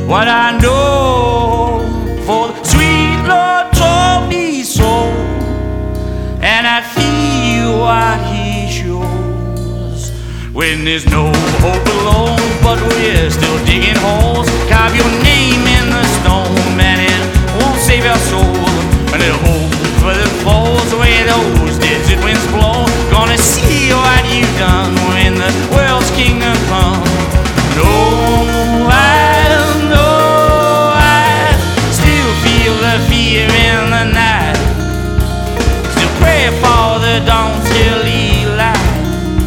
what I know, for the sweet Lord told me so, and I feel what He shows. When there's no hope alone, but we're still digging holes, carve your name in the stone, and it won't save your soul. And it holds, but it falls away, those desert winds blow. Gonna see what you've done when the world's kingdom comes. Fear in the night, still pray for the dawn till He light.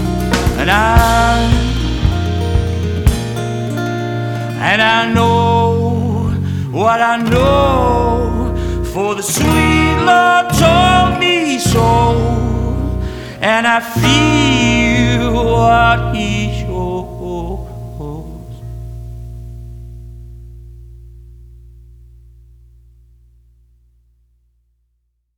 And I know what I know, for the sweet Lord told me so, and I feel what He